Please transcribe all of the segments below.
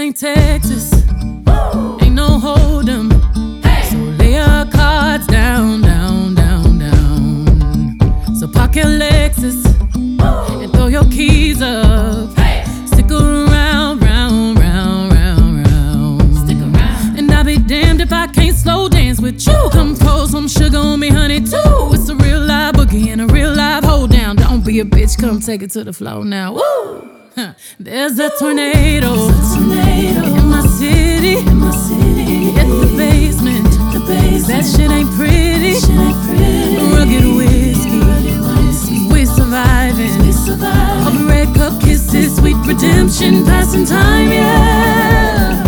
ain't Texas, ain't no hold'em. So lay your cards down, down, down, down. So park your Lexus and throw your keys up. Stick around, round, round, round, round. Stick around. And I'll be damned if I can't slow dance with you. Come pour some sugar on me, honey, too. It's a real live boogie and a real live hold down. Don't be a bitch, come take it to the floor now. Woo! There's a tornado in my city, in the basement. That shit ain't pretty. Rugged whiskey, we surviving. All the red cup kisses, sweet redemption, passing time, yeah.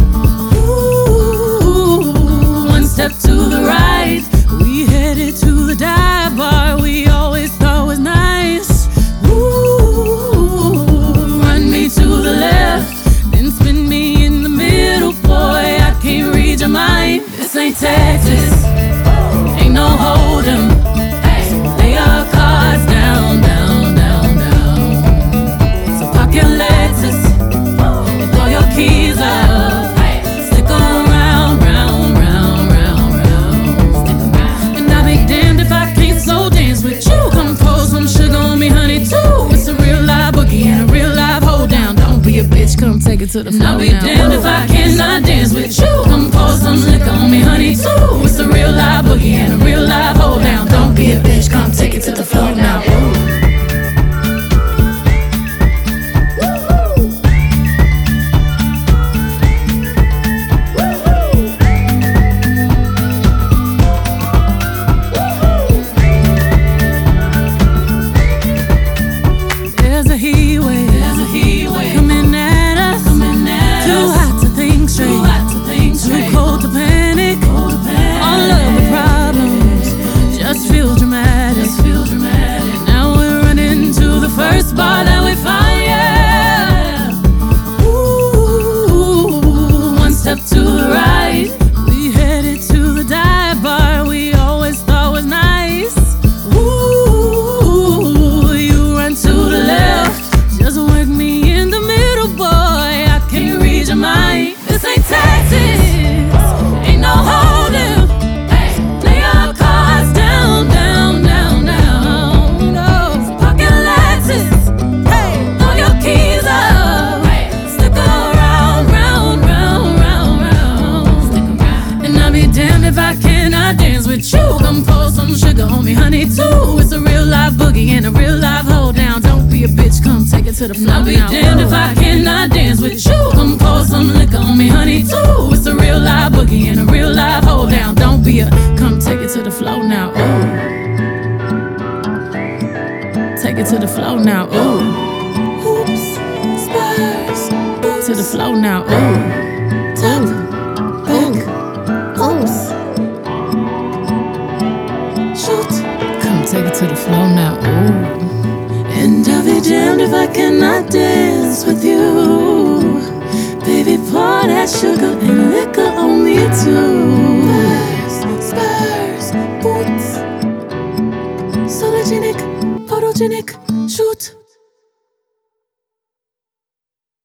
Ooh, one step to the right, we headed to the dive bar we always thought was nice. To the left, then spin me in the middle, boy, I can't read your mind. This ain't Texas, ain't no hold'em. So lay your cards down, down, down, down. So park your Lexus and throw your keys up. Stick around, round, round, round, round. And I'll be damned if I can't slow dance with you. Come pour some sugar on me, honey, too. It's a real live boogie and a real live hold down. Don't be a bitch, come take it to the floor now. I'll be damned if I cannot dance with you. Come pour some liquor on me, honey, too. It's a real live boogie and a real live hold down. Don't be a bitch, come take it to the floor now. There's a heat wave coming at us. Too hot to think straight, too cold to panic. All of the problems just feel dramatic. Now we're running to the first bar that we find, yeah. Ooh, one step to the right, we headed to the dive bar we always thought was nice. Ooh, you run to the left, just work me in the middle, boy, I can't read your mind. This ain't Texas, ain't no hold'em. Lay your cards down, down, down, down. No, park your Lexus, throw your keys up. Stick around, round, round, round, round. And I'll be damned if I cannot dance with you. Come pour some sugar on me, honey, too. It's a real live boogie and a real live hold down. Don't be a bitch, come take it to the floor. I'll be damned if I cannot dance with you. Come pour some liquor on me, honey, too. It's a real live boogie and a real live hold down. Don't be a, come take it to the floor now. Ooh, take it to the floor now. Ooh, hoops, spurs, boots. To the floor now. Ooh, top, back, pumps, shoot. Come take it to the floor now. Ooh. And I'll be damned if I cannot dance with you. Baby, pour that sugar and liquor on me too. Spurs, boots, sologenic, photogenic, shoot.